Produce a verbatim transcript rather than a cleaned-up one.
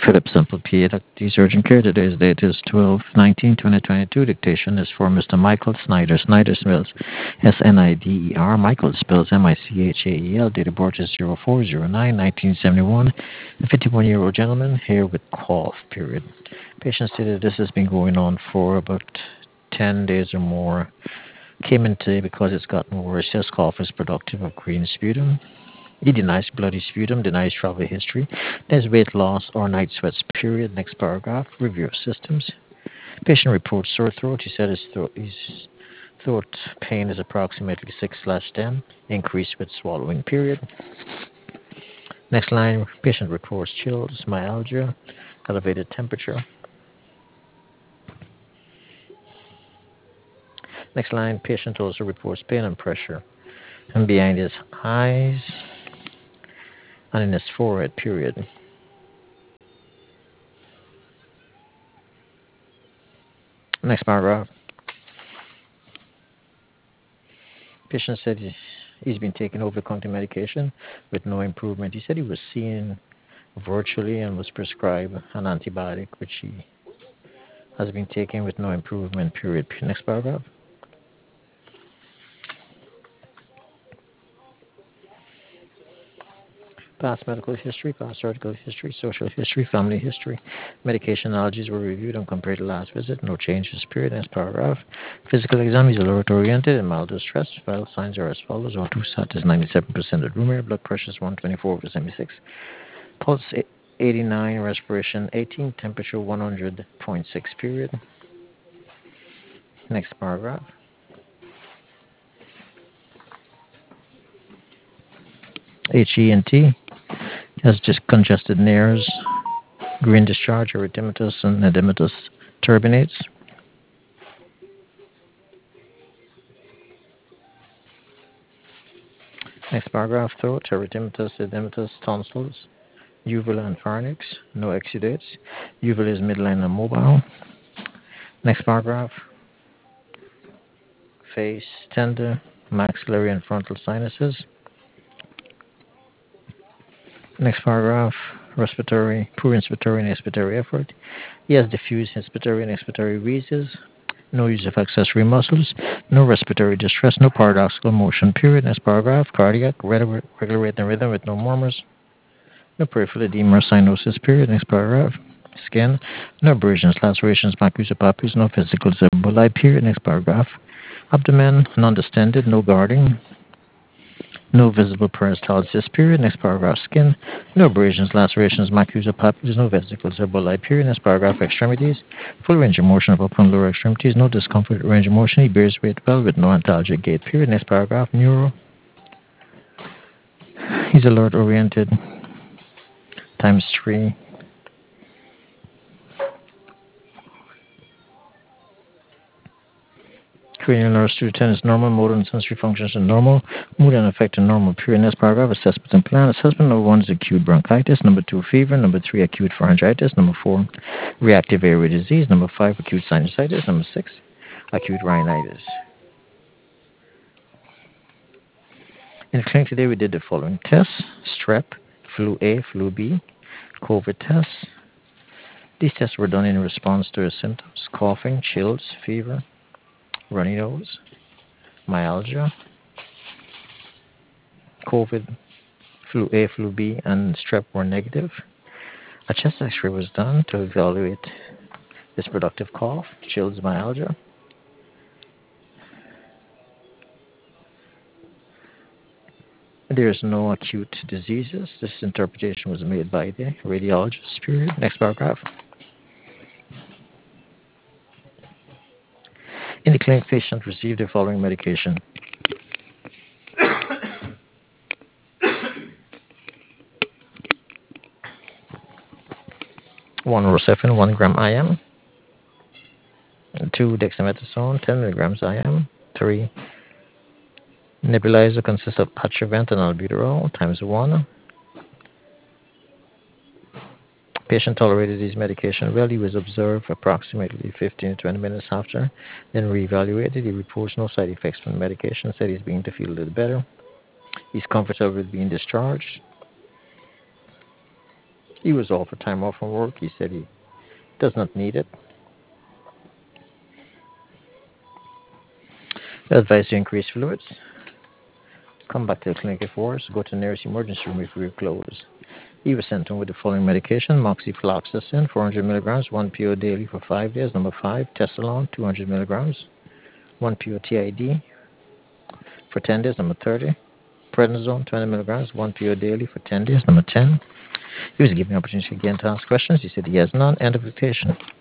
Philip Simple P A, Doctor Urgent Care. Today's date is twelve nineteen twenty twenty-two. Dictation is for Mister Michael Snyder. Snyder spells S N I D E R. Michael spells M I C H A E L. Date of birth is zero four zero nine nineteen seventy-one. A fifty-one-year-old gentleman here with cough, period. Patient stated this has been going on for about ten days or more. Came in today because it's gotten worse. His cough is productive of green sputum. He denies bloody sputum, denies travel history. There's weight loss or night sweats, period. Next paragraph, review of systems. Patient reports sore throat. He said his throat, his throat pain is approximately six slash ten, increased with swallowing, period. Next line, patient reports chills, myalgia, elevated temperature. Next line, patient also reports pain and pressure and behind his eyes and in his forehead, period. Next paragraph. Patient said he, he's been taking over-the-counter medication with no improvement. He said he was seen virtually and was prescribed an antibiotic, which he has been taking with no improvement, period. Next paragraph. Past medical history, past surgical history, social history, family history. Medication allergies were reviewed and compared to last visit. No changes, period. Next paragraph. Physical exam is alert oriented and mild distress. Vital signs are as follows. O two sat is ninety-seven percent of room air. Blood pressure is one twenty-four over seventy-six. Pulse eighty-nine. Respiration eighteen. Temperature one hundred point six, period. Next paragraph. H E N T has just congested nares, green discharge, erythematous, and edematous turbinates. Next paragraph, throat, erythematous, edematous, tonsils, uvula and pharynx, no exudates. Uvula is midline and mobile. Next paragraph, face, tender, maxillary and frontal sinuses. Next paragraph, respiratory, poor inspiratory and expiratory effort. He has diffuse inspiratory and expiratory wheezes. No use of accessory muscles. No respiratory distress. No paradoxical motion, period. Next paragraph, cardiac, regular rate and rhythm with no murmurs. No peripheral edema or cyanosis, period. Next paragraph, skin. No abrasions, lacerations, macula papilla. No vesicles or emboli, period. Next paragraph, abdomen, non-distended, no guarding. No visible peristalsis, period. Next paragraph, skin. No abrasions, lacerations, macula papilla. No vesicles or emboli, period. Next paragraph, extremities. Full range of motion of upper and lower extremities. No discomfort, range of motion. He bears weight well with no antalgic gait, period. Next paragraph, neuro. He's alert oriented. Times three. Cranial nerve ten is normal. Motor and sensory functions are normal. Mood and affect are normal. Period. Next paragraph, assessment and plan. Assessment number one is acute bronchitis. Number two, fever. Number three, acute pharyngitis. Number four, reactive airway disease. Number five, acute sinusitis. Number six, acute rhinitis. In the clinic today, we did the following tests: strep, flu A, flu B, COVID tests. These tests were done in response to symptoms: coughing, chills, fever, runny nose, myalgia. COVID, flu A, flu B, and strep were negative. A chest X-ray was done to evaluate this productive cough, chills, myalgia. There is no acute diseases. This interpretation was made by the radiologist. Period. Next paragraph. In the clinic, patient received the following medication: one Rocephin, one gram I M, two dexamethasone, ten milligrams I M, three nebulizer consists of Atrovent and albuterol times one. Patient tolerated these medication well. He was observed approximately fifteen to twenty minutes after, then reevaluated. He reports no side effects from the medication, said he's beginning to feel a little better. He's comfortable with being discharged. He was offered time off from work. He said he does not need it. Advised to increase fluids. Come back to the clinic if worse. Go to the nearest emergency room if we're closed. He was sent home with the following medication: moxifloxacin, four hundred milligrams, one P O daily for five days. Number five, Tesalon, two hundred milligrams, one P O T I D for ten days. Number thirty, prednisone, twenty milligrams, one P O daily for ten days. Number ten, he was given the opportunity again to ask questions. He said he has none. End of dictation.